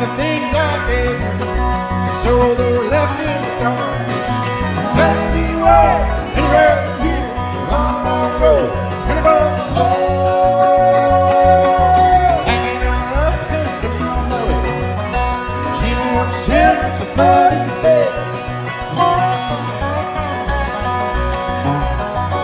the things I gave her, the shoulder left in the dark. Tell me where, anywhere here, along my road, and above the Lord. Hanging out of things of my way. She wants to sell me some money.